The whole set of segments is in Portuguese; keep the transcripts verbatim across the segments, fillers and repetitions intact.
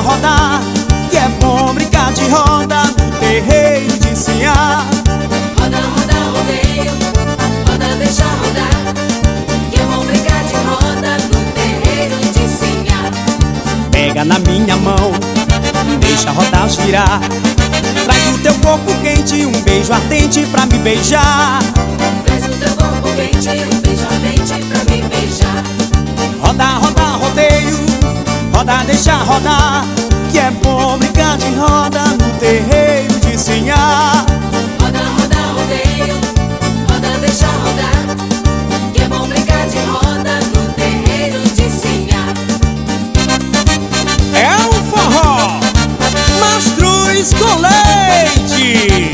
rodar, que é bom brincar de roda no terreiro de Sinhá. Roda, roda, rodeio, roda, deixa rodar, que é bom brincar de roda no terreiro de Sinhá. Pega na minha mão, deixa rodar, girar. Traz o teu corpo quente, um beijo ardente pra me beijar. Traz o teu corpo quente, um beijo ardente pra me beijar. Roda, roda, rodeio, roda, deixa rodar, que é bom brincar de roda no terreiro de Sinhá. Roda, roda, rodeio, roda, deixa rodar, que é bom brincar de roda no terreiro de Sinhá. É o forró Mastruz com leite.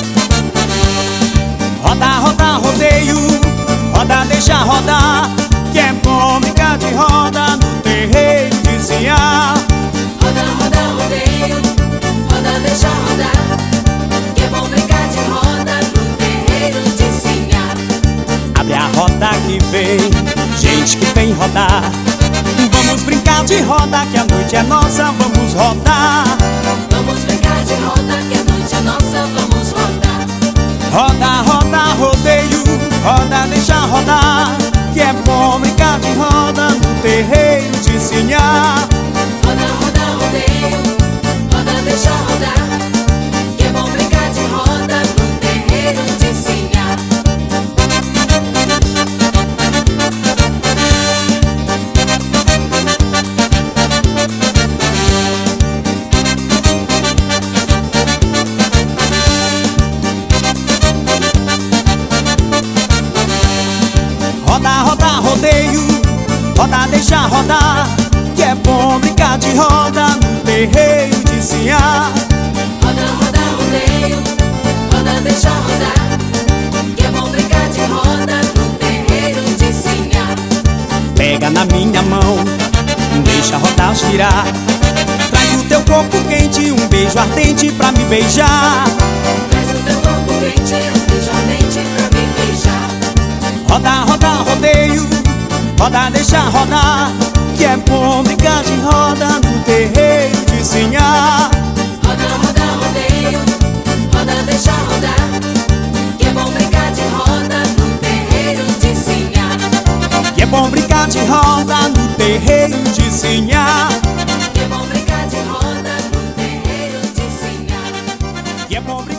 Roda, roda, rodeio, roda, deixa rodar, que é bom brincar de roda no terreiro de Sinhá. Roda, roda, rodeio, roda, deixa rodar, que é bom brincar de roda no terreiro de Sinhá. Abre a roda que vem, gente que vem rodar. Vamos brincar de roda, que a noite é nossa, vamos rodar. Vamos brincar de roda, que a noite é nossa, vamos rodar. Roda, roda, rodeio, roda, deixa rodar, que é bom brincar de roda no terreiro de Sinhá. Roda, roda, rodeio, roda, deixa rodar, que é bom brincar de roda no terreiro de Sinhá. Roda, roda, rodeio, roda, deixa rodar, que é bom brincar de roda no terreiro de Sinhá. Roda, roda, rodeio, roda, deixa rodar, que é bom brincar de roda no terreiro de Sinhá. Pega na minha mão, deixa rodar, girar. Traz o teu corpo quente, um beijo ardente pra me beijar. Traz o teu corpo quente, um beijo ardente pra me beijar. Roda, roda, rodeio, roda, deixa rodar, que é bom brincar de roda no terreiro de Sinhá. Roda, roda, rodeio, roda, deixa rodar, que é bom brincar de roda no terreiro de Sinhá. Que é bom brincar de roda no terreiro de Sinhá. Que é bom brincar de roda no terreiro de Sinhá. Que é bom brincar